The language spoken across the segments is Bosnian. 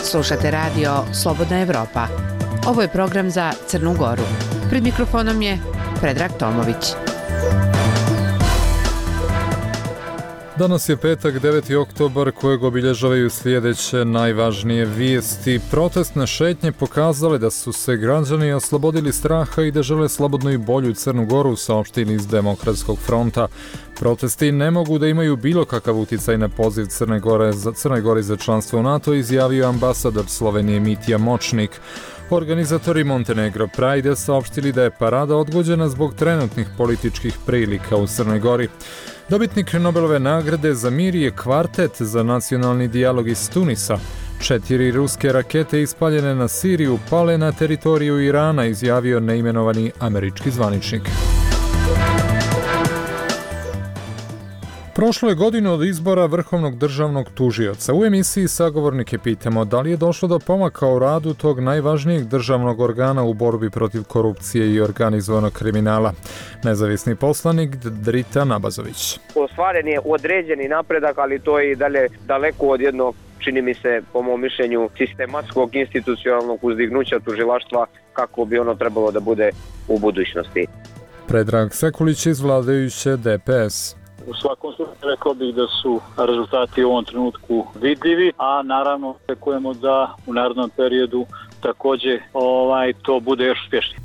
Slušate radio Slobodna Evropa. Ovo je program za Crnu Goru. Pred mikrofonom je Predrag Tomović. Danas je petak, 9. oktobar, kojeg obilježavaju sljedeće najvažnije vijesti. Protestne šetnje pokazale da su se građani oslobodili straha i da žele slobodnu i bolju Crnu Goru, saopštili iz Demokratskog fronta. Protesti ne mogu da imaju bilo kakav uticaj na poziv Crne Gore za članstvo u NATO, izjavio ambasador Slovenije Mitja Močnik. Organizatori Montenegro Pride saopštili da je parada odgođena zbog trenutnih političkih prilika u Crnoj Gori. Dobitnik Nobelove nagrade za mir je kvartet za nacionalni dijalog iz Tunisa. 4 ruske rakete ispaljene na Siriju pale na teritoriju Irana, izjavio neimenovani američki zvaničnik. Prošlo je godinu od izbora Vrhovnog državnog tužioca. U emisiji Sagovornike pitamo da li je došlo do pomaka u radu tog najvažnijeg državnog organa u borbi protiv korupcije i organizovanog kriminala. Nezavisni poslanik Drita Nabazović. Ostvaren je određeni napredak, ali to je i dalje daleko od jednog, čini mi se, po mom mišljenju, sistematskog institucionalnog uzdignuća tužilaštva kako bi ono trebalo da bude u budućnosti. Predrag Sekulić iz vladajuće DPS. U svakom slučaju rekao bih da su rezultati u ovom trenutku vidljivi, a naravno očekujemo da u narednom periodu također to bude još uspješnije.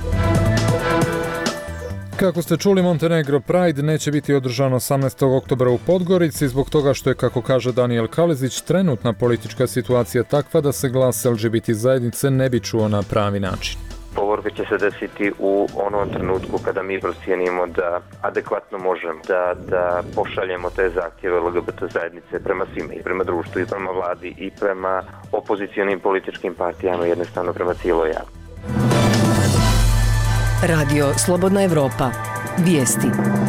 Kako ste čuli, Montenegro Pride neće biti održan 18. oktobra u Podgorici zbog toga što je, kako kaže Danijel Kalezić, trenutna politička situacija takva da se glas LGBT zajednice ne bi čuo na pravi način. Povorka će se desiti u onom trenutku kada mi procijenimo da adekvatno možemo da pošaljemo te zahtjeve LGBT zajednice prema svima, i prema društvu, i prema vladi, i prema opozicijonim političkim partijama, jednostavno prema cijeloj javnosti. Radio Slobodna Evropa. Vijesti.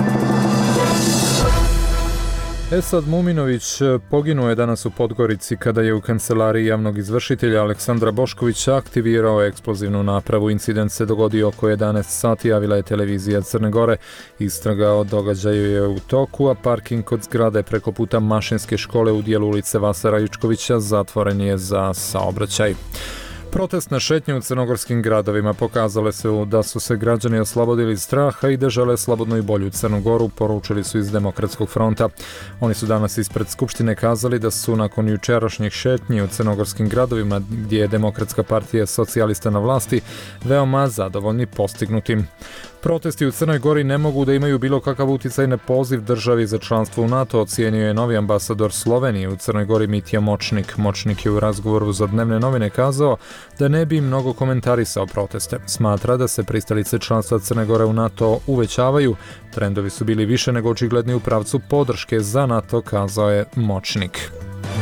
Esad Muminović poginuo je danas u Podgorici kada je u kancelariji javnog izvršitelja Aleksandra Boškovića aktivirao eksplozivnu napravu. Incident se dogodio oko 11 sati, javila je televizija Crne Gore. Istraga o događaju je u toku, a parking kod zgrade preko puta Mašinske škole u dijelu ulice Vasara Jučkovića zatvoren je za saobraćaj. Protestne šetnje u crnogorskim gradovima pokazale su da su se građani oslobodili straha i da žele slobodnu i bolju Crnu Goru, poručili su iz Demokratskog fronta. Oni su danas ispred Skupštine kazali da su nakon jučerašnjih šetnji u crnogorskim gradovima, gdje je Demokratska partija socijalista na vlasti, veoma zadovoljni postignutim. Protesti u Crnoj Gori ne mogu da imaju bilo kakav uticaj na poziv državi za članstvo u NATO, ocijenio je novi ambasador Slovenije u Crnoj Gori Mitja Močnik. Močnik je u razgovoru za dnevne novine kazao da ne bi mnogo komentarisao proteste. Smatra da se pristalice članstva Crne Gore u NATO uvećavaju. Trendovi su bili više nego očigledni u pravcu podrške za NATO, kazao je Močnik.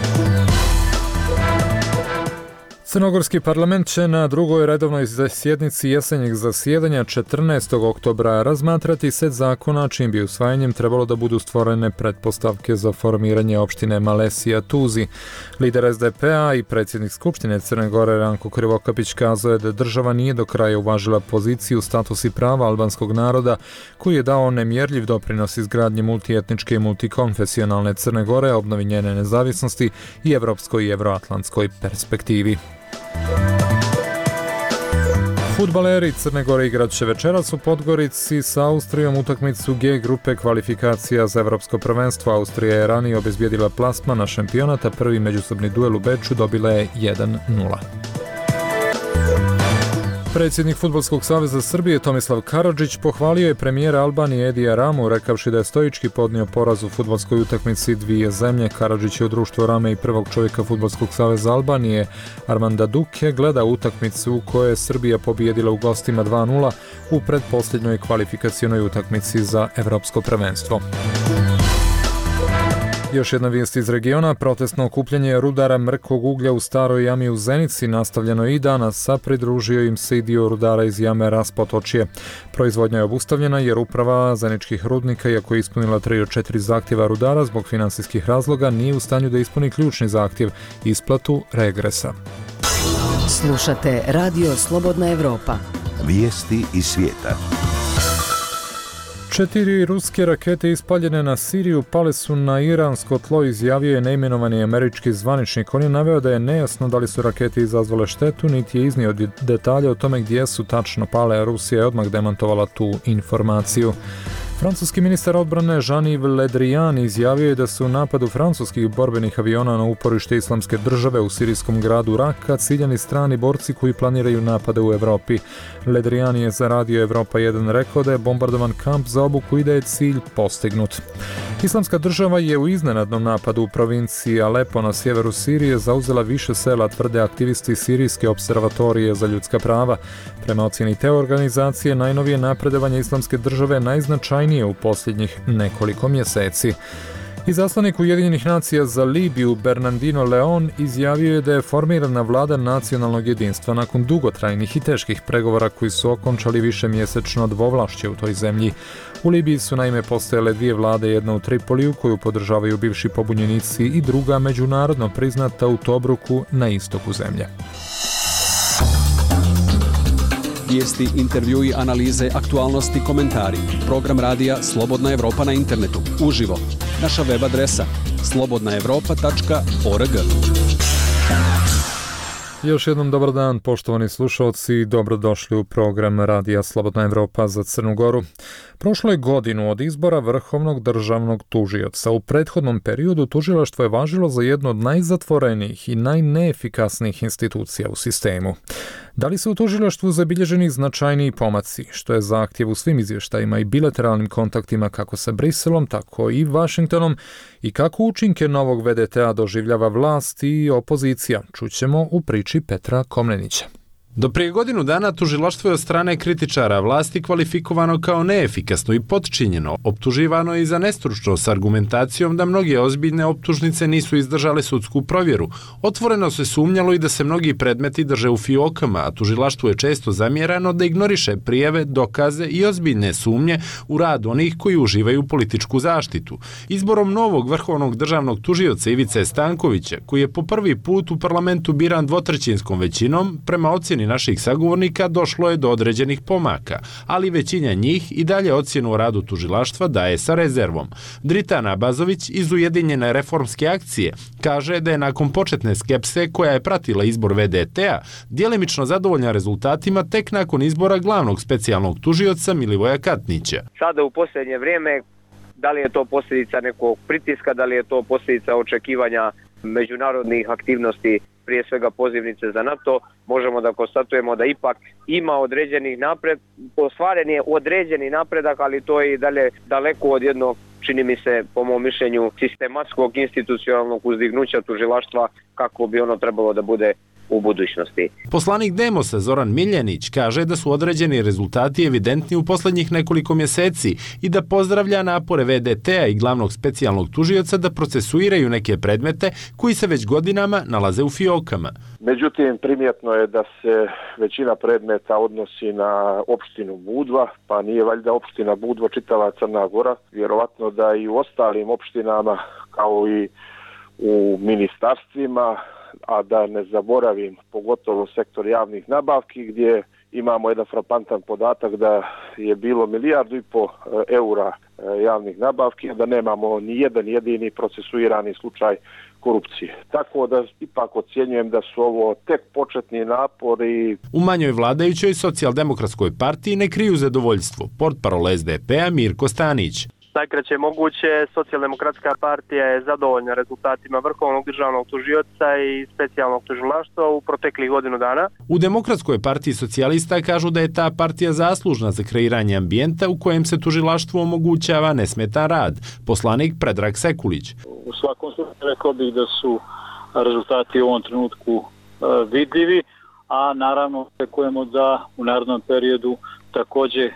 Crnogorski parlament će na drugoj redovnoj sjednici jesenjeg zasjedanja 14. oktobra razmatrati set zakona čijim bi usvajanjem trebalo da budu stvorene pretpostavke za formiranje opštine Malesija Tuzi. Lider SDP-a i predsjednik Skupštine Crne Gore Ranko Krivokapić kazao je da država nije do kraja uvažila poziciju, status i prava albanskog naroda, koji je dao nemjerljiv doprinos izgradnji multietničke i multikonfesionalne Crne Gore, obnovi njene nezavisnosti i evropskoj i evroatlantskoj perspektivi. Fudbaleri Crne Gore igrat će večeras u Podgorici sa Austrijom utakmicu G grupe kvalifikacija za evropsko prvenstvo. Austrija je ranije obezbijedila plasman na šampionata, prvi međusobni duel u Beču dobila je 1-0. Predsjednik Fudbalskog saveza Srbije Tomislav Karadžić pohvalio je premijera Albanije Edija Ramu, rekavši da je stoički podnio poraz u fudbalskoj utakmici dvije zemlje. Karadžić je u društvu Rame i prvog čovjeka Fudbalskog saveza Albanije Armanda Duke gleda utakmicu u kojoj je Srbija pobijedila u gostima 2-0 u pretposljednjoj kvalifikacionoj utakmici za evropsko prvenstvo. Još jedna vijest iz regiona, protestno okupljanje rudara mrkog uglja u staroj jami u Zenici nastavljeno i danas, a pridružio im se i dio rudara iz jame Raspotočje. Proizvodnja je obustavljena jer uprava zeničkih rudnika, iako je ispunila 3 od 4 zahtjeva rudara zbog finansijskih razloga, nije u stanju da ispuni ključni zahtjev, isplatu regresa. Slušate Radio Slobodna Evropa. Vijesti iz svijeta. 4 ruske rakete ispaljene na Siriju pale su na iransko tlo, izjavio je neimenovani američki zvaničnik. On je naveo da je nejasno da li su rakete izazvale štetu, niti je iznio detalje o tome gdje su tačno pale, a Rusija je odmah demantovala tu informaciju. Francuski ministar odbrane Jean-Yves Le Drian izjavio je da su u napadu francuskih borbenih aviona na uporište Islamske države u sirijskom gradu Raka ciljani strani borci koji planiraju napade u Evropi. Le Drian je za Radio Evropa 1 rekao da je bombardovan kamp za obuku i da je cilj postignut. Islamska država je u iznenadnom napadu u provinciji Alepo na sjeveru Sirije zauzela više sela, tvrde aktivisti Sirijske observatorije za ljudska prava. Prema ocjeni te organizacije, najnovije napredovanje Islamske države najznačajnije u posljednjih nekoliko mjeseci. Izaslanik Ujedinjenih nacija za Libiju Bernardino Leon izjavio je da je formirana vlada nacionalnog jedinstva nakon dugotrajnih i teških pregovora koji su okončali višemjesečno dvovlašće u toj zemlji. U Libiji su naime postojale dvije vlade, jedna u Tripoliju koju podržavaju bivši pobunjenici i druga međunarodno priznata u Tobruku na istoku zemlje. Vijesti, intervjui, analize, aktualnosti, komentari. Program radija Slobodna Evropa na internetu. Uživo. Naša web adresa slobodnaevropa.org. Još jednom dobar dan, poštovani slušalci, dobrodošli u program radija Slobodna Evropa za Crnu Goru. Prošlo je godinu od izbora vrhovnog državnog tužioca. U prethodnom periodu tužilaštvo je važilo za jednu od najzatvorenijih i najneefikasnijih institucija u sistemu. Da li su u tužilaštvu zabilježeni značajniji pomaci, što je zahtjev u svim izvještajima i bilateralnim kontaktima kako sa Briselom, tako i Vašingtonom, i kako učinke novog VDT-a doživljava vlast i opozicija, čućemo u priči Petra Komnenića. Do prije godinu dana tužilaštvo je od strane kritičara vlasti kvalifikovano kao neefikasno i potčinjeno, optuživano i za nestručnost s argumentacijom da mnoge ozbiljne optužnice nisu izdržale sudsku provjeru. Otvoreno se sumnjalo i da se mnogi predmeti drže u fiokama, a tužilaštvu je često zamjerano da ignoriše prijave, dokaze i ozbiljne sumnje u rad onih koji uživaju političku zaštitu. Izborom novog vrhovnog državnog tužioca Ivice Stankovića, koji je po prvi put u parlamentu biran dvotrećinskom većinom, prema ocjeni naših sagovornika došlo je do određenih pomaka, ali većina njih i dalje ocjenu o radu tužilaštva daje sa rezervom. Dritana Bazović iz Ujedinjene reformske akcije kaže da je nakon početne skepse koja je pratila izbor VDT-a djelimično zadovoljna rezultatima tek nakon izbora glavnog specijalnog tužioca Milivoja Katnića. Sada u posljednje vrijeme, da li je to posljedica nekog pritiska, da li je to posljedica očekivanja međunarodnih aktivnosti, prije svega pozivnice za NATO, možemo da konstatujemo da ipak ima određenih ostvaren je određeni napredak, ali to je i dalje daleko od jednog, čini mi se, po mom mišljenju, sistematskog institucionalnog uzdignuća tužilaštva kako bi ono trebalo da bude u budućnosti. Poslanik Demosa Zoran Miljenić kaže da su određeni rezultati evidentni u posljednjih nekoliko mjeseci i da pozdravlja napore VDT-a i glavnog specijalnog tužioca da procesuiraju neke predmete koji se već godinama nalaze u fiokama. Međutim, primjetno je da se većina predmeta odnosi na opštinu Budva, pa nije valjda opština Budva čitava Crna Gora. Vjerovatno da i u ostalim opštinama, kao i u ministarstvima, a da ne zaboravim pogotovo sektor javnih nabavki gdje imamo jedan frapantan podatak da je bilo 1,5 milijardu eura javnih nabavki, a da nemamo ni jedan jedini procesuirani slučaj korupcije. Tako da ipak ocjenjujem da su ovo tek početni napori. U manjoj vladajućoj socijaldemokratskoj partiji ne kriju zadovoljstvo. Portparol SDP-a Mirko Stanić. Najkraće moguće, socijaldemokratska partija je zadovoljna rezultatima vrhovnog državnog tužioca i specijalnog tužilaštva u proteklih godinu dana. U Demokratskoj partiji socijalista kažu da je ta partija zaslužna za kreiranje ambijenta u kojem se tužilaštvu omogućava nesmetan rad. Poslanik Predrag Sekulić. U svakom slučaju rekao bih da su rezultati u ovom trenutku vidljivi, a naravno očekujemo da u narednom periodu također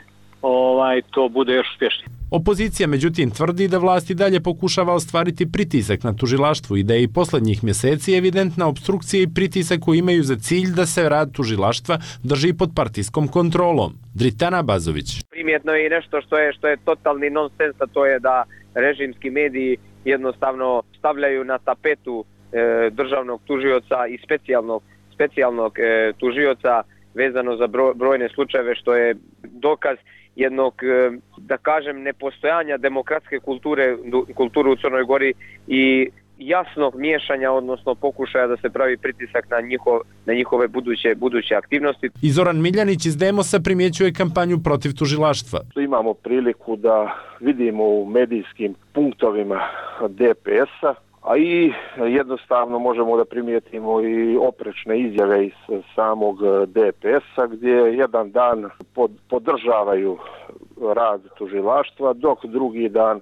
to bude još uspješnije. Opozicija međutim tvrdi da vlast i dalje pokušava ostvariti pritisak na tužilaštvu i da je i posljednjih mjeseci evidentna opstrukcija i pritisak koji imaju za cilj da se rad tužilaštva drži pod partijskom kontrolom. Dritana Bazović. Primjetno je i nešto što je totalni nonsens, a to je da režimski mediji jednostavno stavljaju na tapetu državnog tužioca i specijalnog tužioca vezano za brojne slučajeve, što je dokaz jednog, da kažem, nepostojanja demokratske kulture u Crnoj Gori i jasnog miješanja, odnosno pokušaja da se pravi pritisak na njihove buduće aktivnosti. I Zoran Miljanić iz Demosa primjećuje kampanju protiv tužilaštva. Imamo priliku da vidimo u medijskim punktovima DPS-a, a i jednostavno možemo da primijetimo i oprečne izjave iz samog DPS-a gdje jedan dan podržavaju rad tužilaštva, dok drugi dan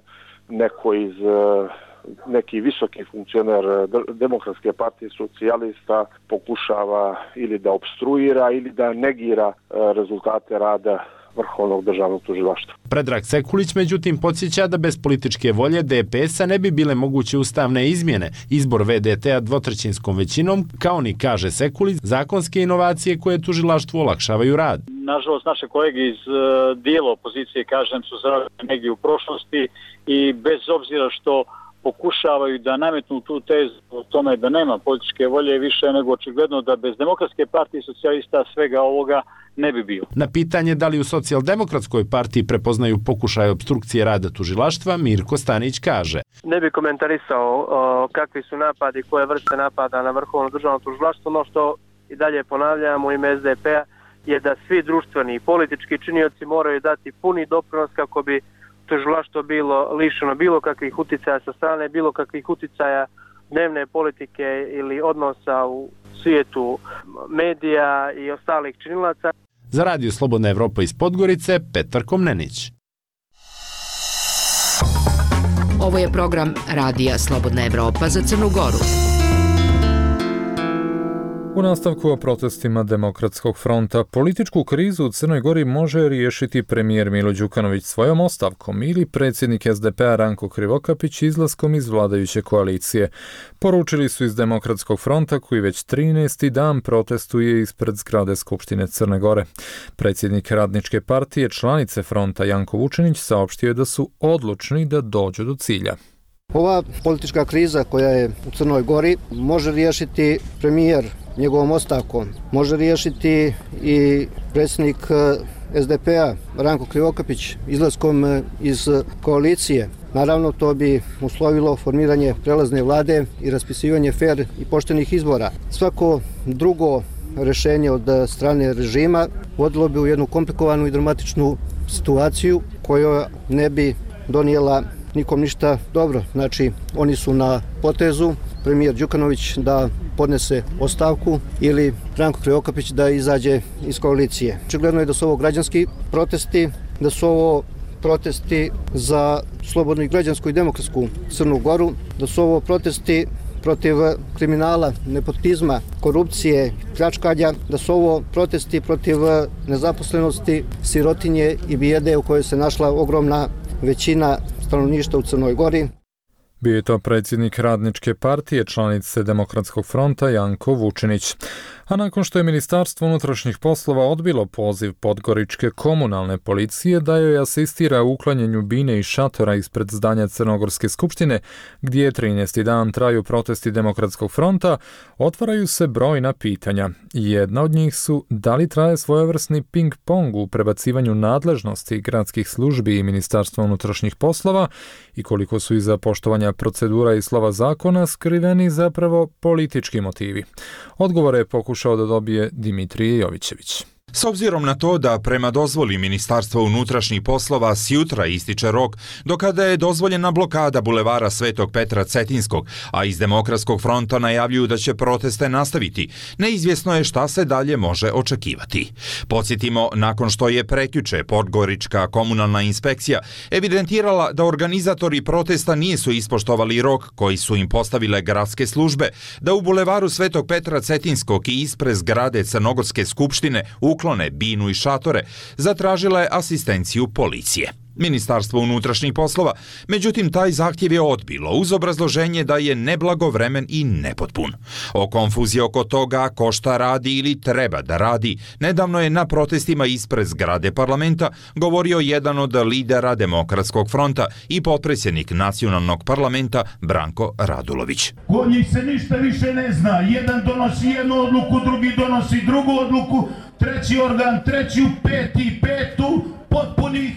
neki visoki funkcioner Demokratske partije socijalista pokušava ili da opstruira ili da negira rezultate rada Vrhovnog državnog tužilaštva. Predrag Sekulić međutim podsjeća da bez političke volje DPS-a ne bi bile moguće ustavne izmjene, izbor VDT-a dvotrećinskom većinom, kao ni, kaže Sekulić, zakonske inovacije koje tužilaštvu olakšavaju rad. Nažalost, naše kolege iz dijela opozicije, kažem, su zaradili negdje u prošlosti i bez obzira što pokušavaju da nametnu tu tezu o tome da nema političke volje, više nego očigledno da bez Demokratske partije socijalista svega ovoga ne bi bio. Na pitanje da li u Socijaldemokratskoj partiji prepoznaju pokušaj opstrukcije rada tužilaštva, Mirko Stanić kaže: Ne bi komentarisao kakvi su napadi, koje vrste napada na Vrhovno državno tužilaštvo, no što i dalje ponavljamo u ime SDP-a je da svi društveni i politički činioci moraju dati puni doprinos kako bi tužilaštvo bilo lišeno bilo kakvih uticaja sa strane, bilo kakvih uticaja dnevne politike ili odnosa u svijetu medija i ostalih činilaca. Za Radio Slobodna Evropa iz Podgorice, Petar Komnenić. Ovo je program Radija Slobodna Evropa za Crnu Goru. U nastavku o protestima Demokratskog fronta, političku krizu u Crnoj Gori može riješiti premijer Milo Đukanović svojom ostavkom ili predsjednik SDP-a Ranko Krivokapić izlaskom iz vladajuće koalicije. Poručili su iz Demokratskog fronta koji već 13. dan protestuje ispred zgrade Skupštine Crne Gore. Predsjednik Radničke partije, članice fronta Janko Vučinić, saopštio je da su odlučni da dođu do cilja. Ova politička kriza koja je u Crnoj Gori može riješiti premijer njegovom ostavkom, može riješiti i predsjednik SDP-a Ranko Krivokapić izlaskom iz koalicije. Naravno, to bi uslovilo formiranje prelazne vlade i raspisivanje fer i poštenih izbora. Svako drugo rješenje od strane režima vodilo bi u jednu komplikovanu i dramatičnu situaciju koja ne bi donijela nikom ništa dobro. Znači, oni su na potezu, premijer Đukanović da podnese ostavku ili Ranko Krivokapić da izađe iz koalicije. Očigledno je da su ovo građanski protesti, da su ovo protesti za slobodnu i građansku i demokratsku Crnu Goru, da su ovo protesti protiv kriminala, nepotizma, korupcije, pljačkanja, da su ovo protesti protiv nezaposlenosti, sirotinje i bijede u kojoj se našla ogromna većina stanovništva u Crnoj Gori. Bio je to predsjednik Radničke partije, članice Demokratskog fronta Janko Vučinić. A nakon što je Ministarstvo unutrašnjih poslova odbilo poziv Podgoričke komunalne policije da joj asistira u uklanjanju bine i šatora ispred zdanja Crnogorske skupštine, gdje 13. dan traju protesti Demokratskog fronta, otvaraju se brojna pitanja. Jedna od njih su da li traje svojevrsni ping-pong u prebacivanju nadležnosti gradskih službi i Ministarstva unutrašnjih poslova i koliko su iza poštovanja procedura i slova zakona skriveni zapravo politički motivi. Odgovore je pokušao da dobije Dimitrije Jovićević. S obzirom na to da prema dozvoli Ministarstva unutrašnjih poslova s jutra ističe rok do kada je dozvoljena blokada bulevara Svetog Petra Cetinskog, a iz Demokratskog fronta najavljuju da će proteste nastaviti, neizvjesno je šta se dalje može očekivati. Podsjetimo, nakon što je prekjuče Podgorička komunalna inspekcija evidentirala da organizatori protesta nisu ispoštovali rok koji su im postavile gradske službe, da u bulevaru Svetog Petra Cetinskog i ispred zgrade Crnogorske skupštine uklone binu i šatore, zatražila je asistenciju policije. Ministarstvo unutrašnjih poslova, međutim, taj zahtjev je odbilo uz obrazloženje da je neblagovremen i nepotpun. O konfuziji oko toga ko šta radi ili treba da radi, nedavno je na protestima ispred zgrade parlamenta govorio jedan od lidera Demokratskog fronta i potpredsjednik nacionalnog parlamenta Branko Radulović. Kod njih se ništa više ne zna. Jedan donosi jednu odluku, drugi donosi drugu odluku, treći organ, treću, peti, petu, potpuni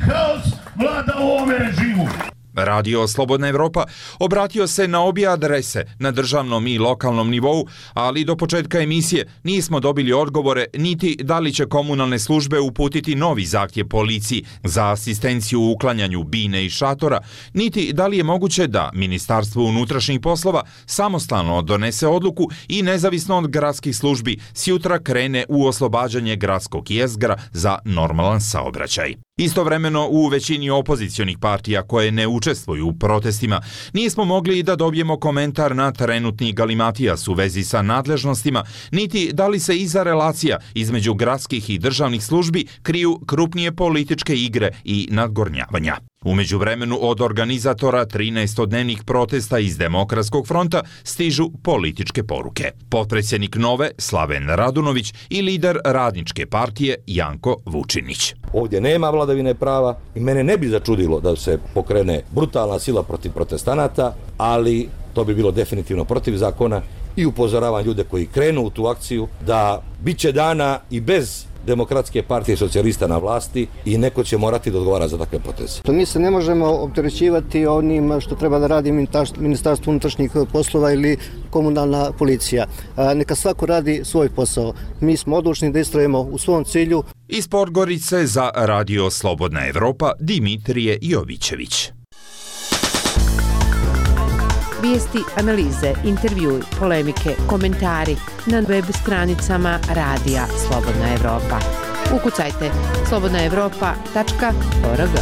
Radio Slobodna Evropa obratio se na obje adrese na državnom i lokalnom nivou, ali do početka emisije nismo dobili odgovore niti da li će komunalne službe uputiti novi zahtjev policiji za asistenciju u uklanjanju bine i šatora, niti da li je moguće da Ministarstvo unutrašnjih poslova samostalno donese odluku i nezavisno od gradskih službi sjutra krene u oslobađanje gradskog jezgra za normalan saobraćaj. Istovremeno, u većini opozicionih partija koje ne učestvuju u protestima, nismo mogli da dobijemo komentar na trenutni galimatijas u vezi sa nadležnostima, niti da li se iza relacija između gradskih i državnih službi kriju krupnije političke igre i nadgornjavanja. U međuvremenu od organizatora 13-dnevnih protesta iz Demokratskog fronta stižu političke poruke. Potpredsjednik Nove Slaven Radunović i lider Radničke partije Janko Vučinić. Ovdje nema vladavine prava i mene ne bi začudilo da se pokrene brutalna sila protiv protestanata, ali to bi bilo definitivno protiv zakona i upozoravam ljude koji krenu u tu akciju da bit će dana i bez Demokratske partije socijalista na vlasti i neko će morati da odgovara za takve poteze. Mi se ne možemo opterećivati onim što treba da radi Ministarstvo unutrašnjih poslova ili komunalna policija. Neka svako radi svoj posao. Mi smo odlučni da istrajemo u svom cilju. Iz Podgorice za Radio Slobodna Evropa Dimitrije Jovićević. Vijesti, analize, intervjui, polemike, komentari na web stranicama Radija Slobodna Evropa. Ukucajte slobodnaevropa.org.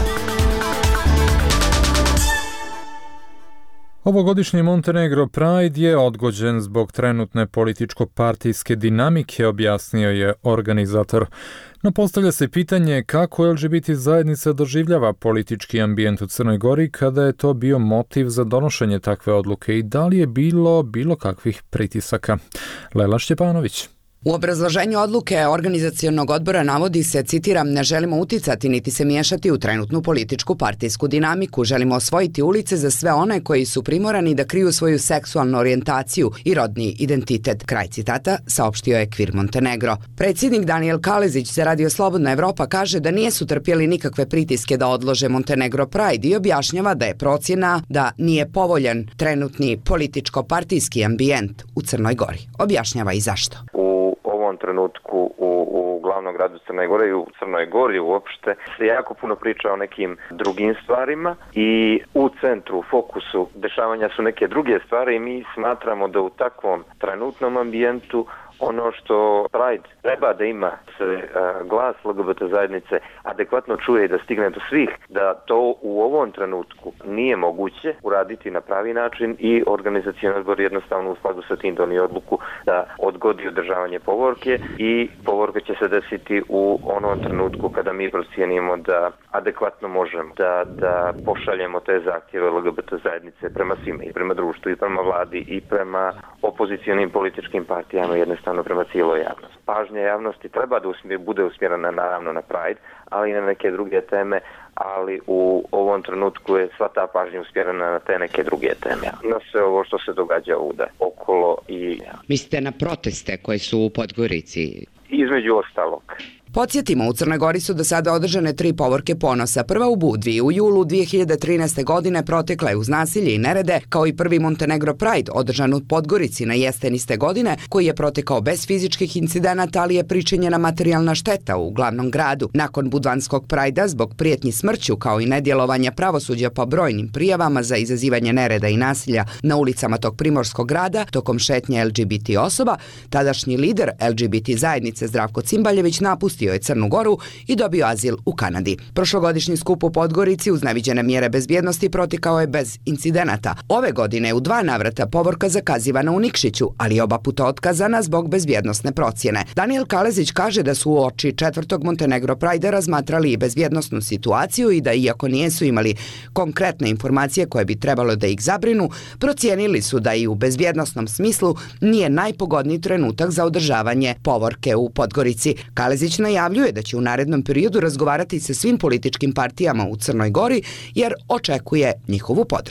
Ovogodišnji Montenegro Pride je odgođen zbog trenutne političko-partijske dinamike, objasnio je organizator. No postavlja se pitanje kako LGBT zajednica doživljava politički ambijent u Crnoj Gori kada je to bio motiv za donošenje takve odluke i da li je bilo kakvih pritisaka. Lela Šćepanović. U obrazloženju odluke organizacionog odbora navodi se, citiram, ne želimo uticati niti se miješati u trenutnu političku partijsku dinamiku, želimo osvojiti ulice za sve one koji su primorani da kriju svoju seksualnu orijentaciju i rodni identitet. Kraj citata, saopštio je Kvir Montenegro. Predsjednik Danijel Kalezić za Radio Slobodna Evropa kaže da nisu trpjeli nikakve pritiske da odlože Montenegro Pride i objašnjava da je procjena da nije povoljan trenutni političko-partijski ambijent u Crnoj Gori. Objašnjava i zašto. U ovom trenutku u glavnom gradu Crne Gore i u Crnoj Gori uopšte se jako puno priča o nekim drugim stvarima i u centru, u fokusu dešavanja su neke druge stvari i mi smatramo da u takvom trenutnom ambijentu ono što Pride treba da ima se glas LGBT zajednice adekvatno čuje i da stigne do svih, da to u ovom trenutku nije moguće uraditi na pravi način i organizacioni odbor jednostavno u skladu sa tim donio odluku da odgodi održavanje povorke i povorka će se desiti u onom trenutku kada mi procijenimo da adekvatno možemo da pošaljemo te zahtjeve LGBT zajednice prema svima i prema društvu i prema vladi i prema opozicionim političkim partijama jednostavno prema cijeloj javnosti. Pažnja javnosti treba da bude usmjerena naravno na Pride, ali i na neke druge teme, ali u ovom trenutku je sva ta pažnja usmjerena na te neke druge teme. Na sve ovo što se događa ovdje okolo i... Mislite na proteste koje su u Podgorici? Između ostalog. Podsjetimo, u Crnoj Gori su do sada održane 3 povorke ponosa. Prva u Budvi u julu 2013. godine protekla je uz nasilje i nerede, kao i prvi Montenegro Pride održan u Podgorici na jesen iste godine, koji je protekao bez fizičkih incidenata, ali je pričinjena materijalna šteta u glavnom gradu. Nakon Budvanskog Prajda, zbog prijetnji smrću kao i nedjelovanja pravosuđa po brojnim prijavama za izazivanje nereda i nasilja na ulicama tog primorskog grada tokom šetnje LGBT osoba, tadašnji lider LGBT zajednice Zdravko Cimbaljević napustio je Crnu Goru i dobio azil u Kanadi. Prošlogodišnji skup u Podgorici uz neviđene mjere bezbjednosti protekao je bez incidenata. Ove godine u 2 navrata povorka zakazivana u Nikšiću, ali oba puta otkazana zbog bezbjednosne procjene. Danijel Kalezić kaže da su uoči 4. Montenegro Prajda razmatrali i bezbjednosnu situaciju i da iako nisu imali konkretne informacije koje bi trebalo da ih zabrinu, procijenili su da i u bezbjednosnom smislu nije najpogodniji trenutak za održavanje povorke u Podgorici. Kalezić najavljuje da će u narednom periodu razgovarati sa svim političkim partijama u Crnoj Gori jer očekuje njihovu podršku.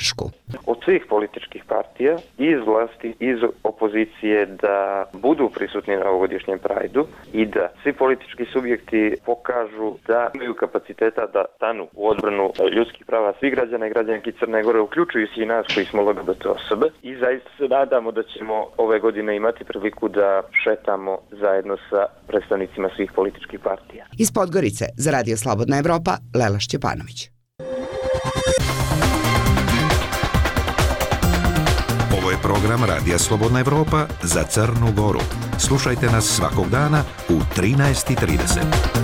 od svih političkih partija, iz vlasti, iz opozicije, da budu prisutni na ovogodišnjem Prajdu i da svi politički subjekti pokažu da imaju kapaciteta da stanu u odbranu ljudskih prava svih građana i građanki Crne Gore, uključujući i nas koji smo LGBT osobe. I zaista se nadamo da ćemo ove godine imati priliku da šetamo zajedno sa predstavnicima svih političkih partija. Iz Podgorice za Radio Slobodna Evropa, Lela Šćepanović. Ovo je program Radija Slobodna Evropa za Crnu Goru. Slušajte nas svakog dana u 13:30.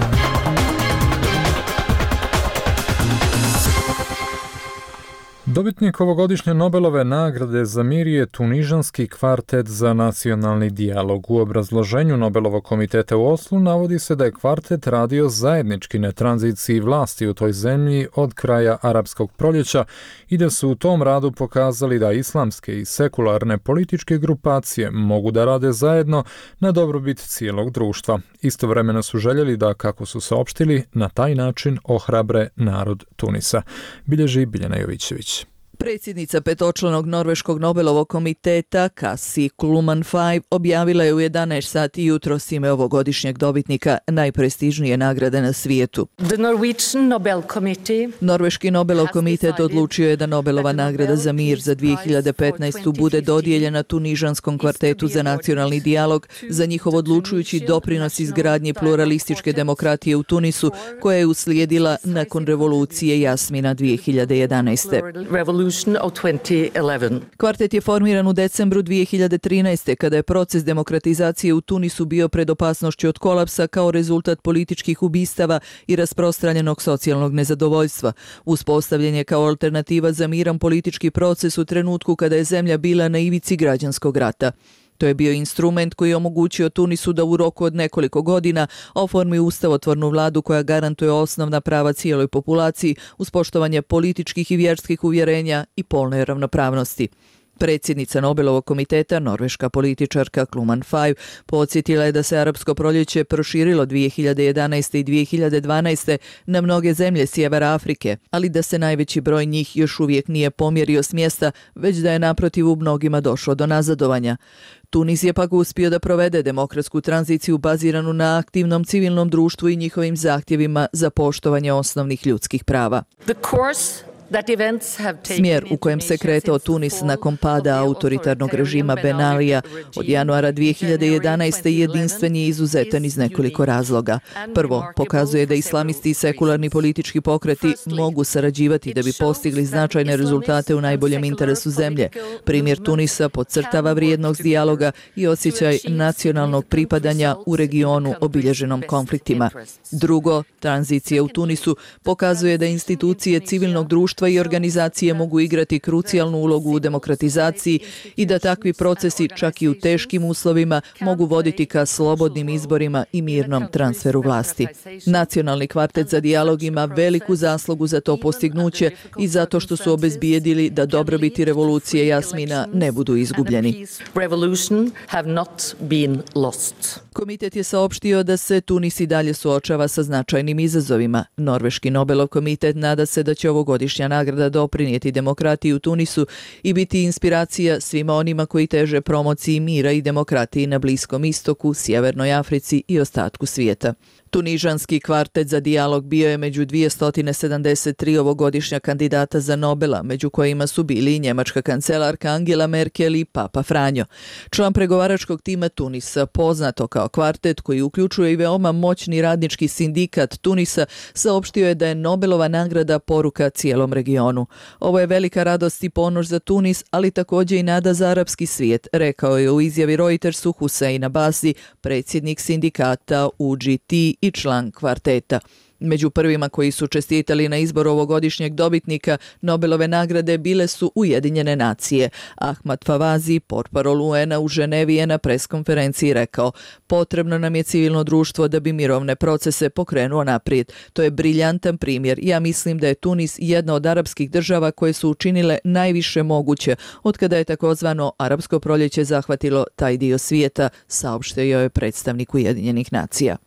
Dobitnik ovogodišnje Nobelove nagrade za mir je tunižanski kvartet za nacionalni dijalog. U obrazloženju Nobelovog komiteta u Oslu navodi se da je kvartet radio zajednički na tranziciji vlasti u toj zemlji od kraja arapskog proljeća i da su u tom radu pokazali da islamske i sekularne političke grupacije mogu da rade zajedno na dobrobit cijelog društva. Istovremeno su željeli da, kako su saopštili, na taj način ohrabre narod Tunisa. Bilježi Biljana Jovićević. Predsjednica petočlanog norveškog Nobelovog komiteta Kassi Kulman-Five objavila je u 11 sati jutros ime ovogodišnjeg dobitnika najprestižnije nagrade na svijetu. Norveški Nobelov komitet odlučio je da Nobelova nagrada za mir za 2015. bude dodijeljena tunižanskom kvartetu za nacionalni dijalog za njihov odlučujući doprinos izgradnji pluralističke demokratije u Tunisu koja je uslijedila nakon revolucije Jasmina 2011. Kvartet je formiran u decembru 2013. kada je proces demokratizacije u Tunisu bio pred opasnošću od kolapsa kao rezultat političkih ubistava i rasprostranjenog socijalnog nezadovoljstva. Uspostavljen je kao alternativa za miran politički proces u trenutku kada je zemlja bila na ivici građanskog rata. To je bio instrument koji je omogućio Tunisu da u roku od nekoliko godina oformi ustavotvornu vladu koja garantuje osnovna prava cijeloj populaciji uz poštovanje političkih i vjerskih uvjerenja i polne ravnopravnosti. Predsjednica Nobelovog komiteta, norveška političarka Kulman-Five, podsjetila je da se arapsko proljeće proširilo 2011. i 2012. na mnoge zemlje sjevera Afrike, ali da se najveći broj njih još uvijek nije pomjerio s mjesta, već da je naprotiv u mnogima došlo do nazadovanja. Tunis je pak uspio da provede demokratsku tranziciju baziranu na aktivnom civilnom društvu i njihovim zahtjevima za poštovanje osnovnih ljudskih prava. Smjer u kojem se kretao Tunis nakon pada autoritarnog režima Ben Alija od januara 2011. jedinstven je izuzetan iz nekoliko razloga. Prvo, pokazuje da islamisti i sekularni politički pokreti mogu sarađivati da bi postigli značajne rezultate u najboljem interesu zemlje. Primjer Tunisa podcrtava vrijednost dijaloga i osjećaj nacionalnog pripadanja u regionu obilježenom konfliktima. Drugo, tranzicija u Tunisu pokazuje da institucije civilnog društva i organizacije mogu igrati krucijalnu ulogu u demokratizaciji i da takvi procesi, čak i u teškim uslovima, mogu voditi ka slobodnim izborima i mirnom transferu vlasti. Nacionalni kvartet za dijalog ima veliku zaslugu za to postignuće i zato što su obezbijedili da dobrobiti revolucije Jasmina ne budu izgubljeni. Komitet je saopštio da se Tunis i dalje suočava sa značajnim izazovima. Norveški Nobelov komitet nada se da će ovogodišnja nagrada doprinijeti demokratiji u Tunisu i biti inspiracija svima onima koji teže promociji mira i demokratiji na Bliskom istoku, Sjevernoj Africi i ostatku svijeta. Tunižanski kvartet za dijalog bio je među 273 ovogodišnja kandidata za Nobela, među kojima su bili i njemačka kancelarka Angela Merkel i Papa Franjo. Član pregovaračkog tima Tunisa, poznato kao kvartet koji uključuje i veoma moćni radnički sindikat Tunisa, saopštio je da je Nobelova nagrada poruka cijelom regionu. Ovo je velika radost i ponos za Tunis, ali također i nada za arapski svijet, rekao je u izjavi Reutersu Hussein Abasi, predsjednik sindikata UGT i član kvarteta. Među prvima koji su čestitali na izbor ovogodišnjeg dobitnika Nobelove nagrade bile su Ujedinjene nacije. Ahmad Favazi, portparol UN-a u Ženevi, je na preskonferenciji rekao: potrebno nam je civilno društvo da bi mirovne procese pokrenuo naprijed. To je briljantan primjer. Ja mislim da je Tunis jedna od arapskih država koje su učinile najviše moguće od kada je takozvano arapsko proljeće zahvatilo taj dio svijeta, saopštio je predstavnik Ujedinjenih nacija.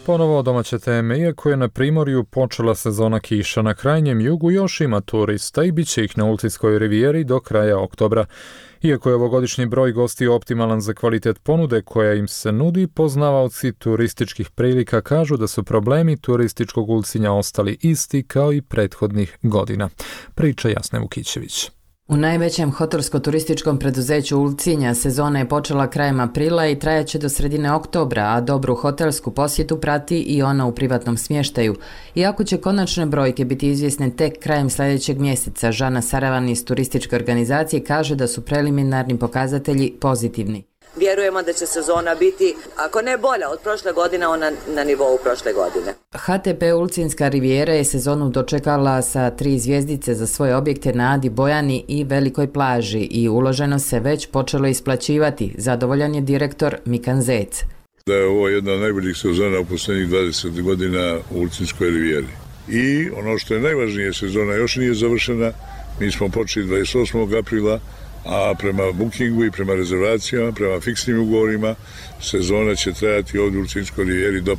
Ponovo domaće teme, iako je na primorju počela sezona kiša, na krajnjem jugu još ima turista i bit će ih na Ulcinskoj rivijeri do kraja oktobra. Iako je ovogodišnji broj gostiju optimalan za kvalitet ponude koja im se nudi, poznavaoci turističkih prilika kažu da su problemi turističkog Ulcinja ostali isti kao i prethodnih godina. Priča Jasne Vukićević. U najvećem hotelsko-turističkom preduzeću Ulcinja sezona je počela krajem aprila i trajaće do sredine oktobra, a dobru hotelsku posjetu prati i ona u privatnom smještaju. Iako će konačne brojke biti izvjesne tek krajem sljedećeg mjeseca, Žana Saravan iz turističke organizacije kaže da su preliminarni pokazatelji pozitivni. Vjerujemo da će sezona biti, ako ne bolja od prošle godine, ona na nivou prošle godine. HTP Ulcinska rivijera je sezonu dočekala sa 3 zvjezdice za svoje objekte na Adi Bojani i Velikoj plaži i uloženo se već počelo isplaćivati, zadovoljan je direktor Mikan Zec. Da je ovo jedna od najboljih sezona u posljednjih 20 godina u Ulcinskoj rivijeri. I ono što je najvažnije, sezona još nije završena, mi smo počeli 28. aprila, a prema bookingu i prema rezervacijama, prema fiksnim ugovorima, sezona će trajati ovdje u Ulcinskoj rivijeri do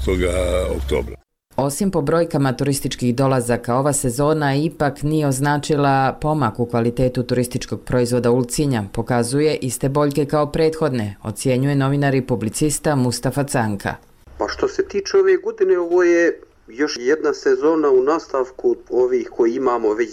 15. oktobra. Osim po brojkama turističkih dolazaka, ova sezona ipak nije označila pomak u kvalitetu turističkog proizvoda Ulcinja. Pokazuje iste boljke kao prethodne, ocjenjuje novinar i publicista Mustafa Canka. Pa što se tiče ove godine, ovo je još jedna sezona u nastavku ovih koji imamo već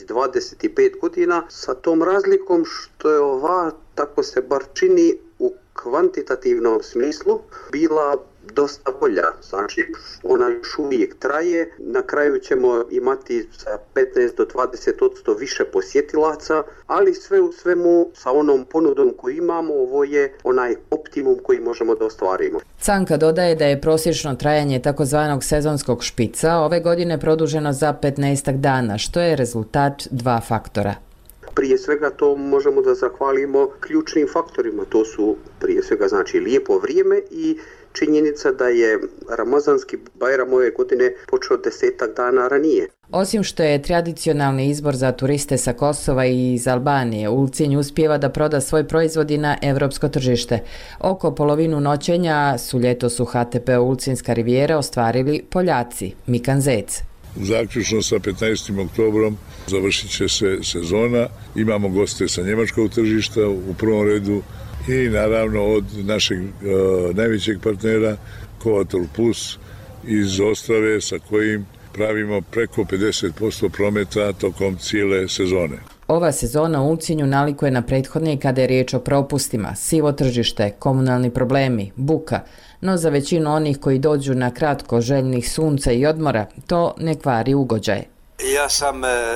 25 godina, sa tom razlikom što je ova, tako se bar čini, u kvantitativnom smislu bila dosta bolja. Znači, ona još uvijek traje. Na kraju ćemo imati sa 15 do 20% više posjetilaca, ali sve u svemu sa onom ponudom koju imamo, ovo je onaj optimum koji možemo da ostvarimo. Canka dodaje da je prosječno trajanje takozvanog sezonskog špica ove godine produženo za 15 dana, što je rezultat 2 faktora. Prije svega to možemo da zahvalimo ključnim faktorima. To su prije svega znači lijepo vrijeme i činjenica da je Ramazanski Bajram ove godine počeo 10 dana ranije. Osim što je tradicionalni izbor za turiste sa Kosova i iz Albanije, Ulcinj uspijeva da proda svoj proizvod i na evropsko tržište. Oko polovinu noćenja su ljetos u HTP Ulcinska rivijera ostvarili Poljaci. Mikan Zec. Zaključno sa 15. oktobrom završit će se sezona. Imamo goste sa njemačkog tržišta u prvom redu i naravno od našeg najvećeg partnera Kovator Plus iz Ostrave sa kojim pravimo preko 50% prometa tokom cijele sezone. Ova sezona u Ulcinju nalikuje na prethodne kada je riječ o propustima, sivo tržište, komunalni problemi, buka, no za većinu onih koji dođu na kratko željnih sunca i odmora, to ne kvari ugođaje. Ja sam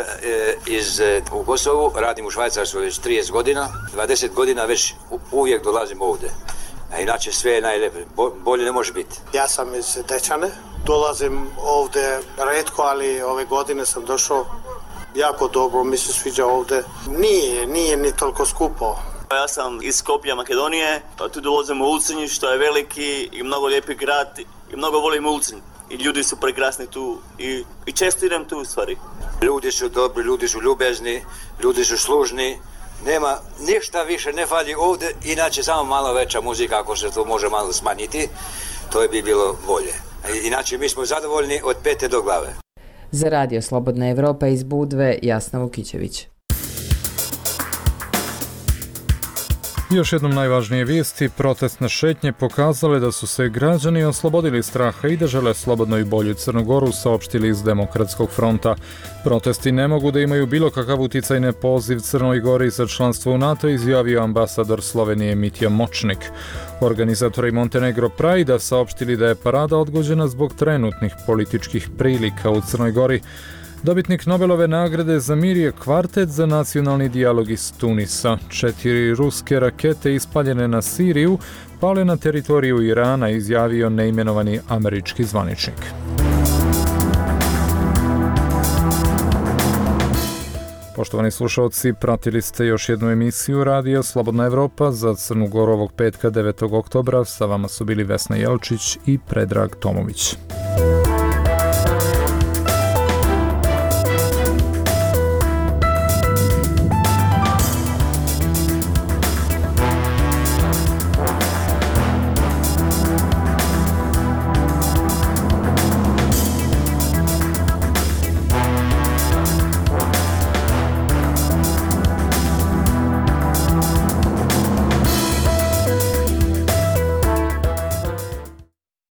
u Kosovu, radim u Švajcarskoj već 30 godina, 20 godina već uvijek dolazim ovdje. A inače sve je najlijepe, bolje ne može biti. Ja sam iz Dečane, dolazim ovdje retko, ali ove godine sam došao jako dobro, mi se sviđa ovdje. Nije ni toliko skupo. Ja sam iz Skopja, Makedonije, tu dolazim u Ulcinj, što je veliki i mnogo lijepi grad i mnogo volim Ulcinj. I ljudi su prekrasni tu i često idem tu u stvari. Ljudi su dobri, ljudi su ljubezni, ljudi su služni. Nema ništa više ne fali ovdje, inače samo malo veća muzika ako se to može malo smanjiti, to bi bilo bolje. Inače mi smo zadovoljni od pete do glave. Za Radio Slobodna Evropa iz Budve, Jasna Vukićević. Još jednom najvažnije vijesti, protestne šetnje pokazale da su se građani oslobodili straha i da žele slobodno i bolju Crnu Goru, saopštili iz Demokratskog fronta. Protesti ne mogu da imaju bilo kakav uticaj na poziv Crnoj Gori za članstvo u NATO, izjavio ambasador Slovenije Mitja Močnik. Organizatori Montenegro Pride saopštili da je parada odgođena zbog trenutnih političkih prilika u Crnoj Gori. Dobitnik Nobelove nagrade za mir je kvartet za nacionalni dijalog iz Tunisa. 4 ruske rakete ispaljene na Siriju pale na teritoriju Irana, izjavio neimenovani američki zvaničnik. Poštovani slušalci, pratili ste još jednu emisiju Radija Slobodna Evropa za Crnu Goru ovog petka 9. oktobra. Sa vama su bili Vesna Jelčić i Predrag Tomović.